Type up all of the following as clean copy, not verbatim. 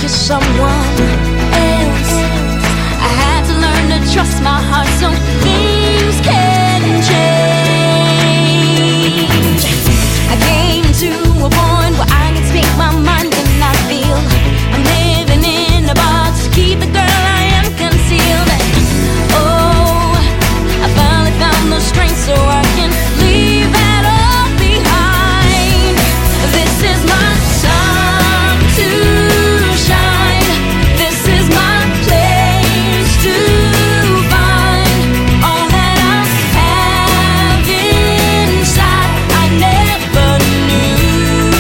someone else. I had to learn to trust my heart so things can change. I came to a point where I can speak my mind and I feel I'm living in a box to keep the girl I am concealed. And oh, I finally found the strength so I can leave that all behind. This is my time to shine. This is my place to find all that I have inside. I never knew.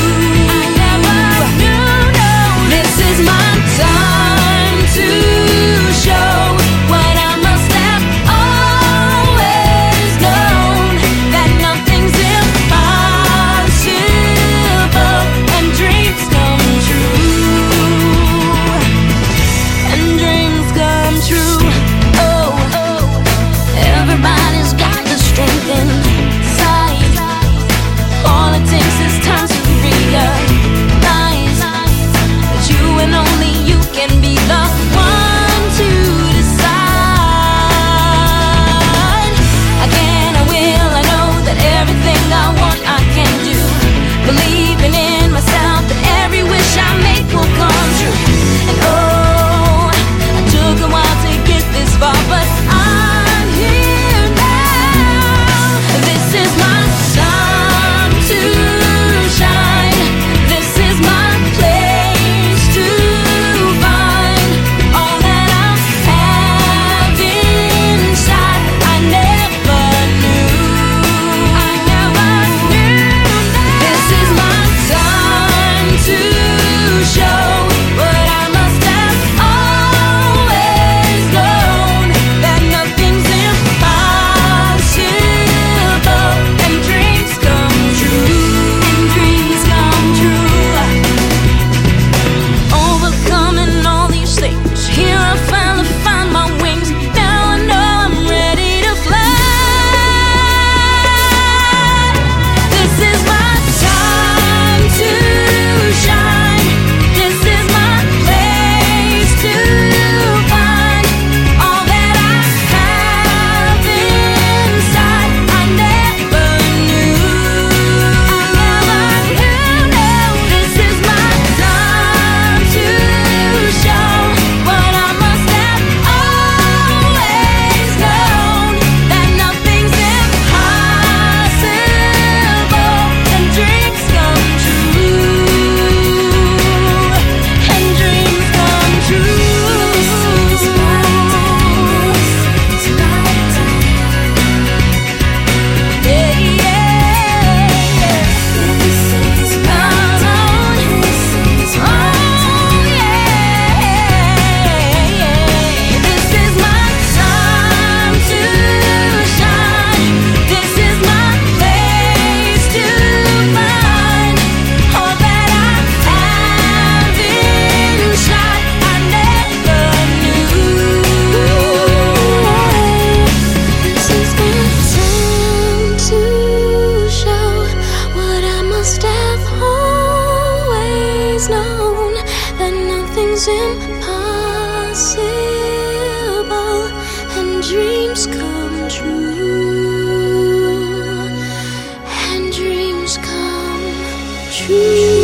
No. This is my time to show what I must have always known, that nothing's impossible and dreams come true. And dreams come true. Oh, everybody's got the strength inside. All it takes is time to realize that you and only you can be the one to decide. I can, I will, I know that everything I want I can do. Believing in myself that every wish I make will come true. And oh, I took a while to get this far, but I'm here now. This is my time to shine. This is my place to find all that I have inside. I never knew. This is my time to show what I must have always known, that nothing's impossible and dreams come true. And dreams come true. Overcoming all these things, here I finally find my wings. Now I know I'm ready to fly. This is my time to shine. This is my place to find all that I have inside. I never knew. This is my time to show what I must have always known, that nothing's impossible and dreams come true. And dreams come true. This is my time. It's my time. Yeah. This is my time. Oh yeah. This is my time to shine. This is my place to find all that I have inside. I never knew. This is my time to show what I must have always known, that nothing's impossible and dreams come true. And dreams come true.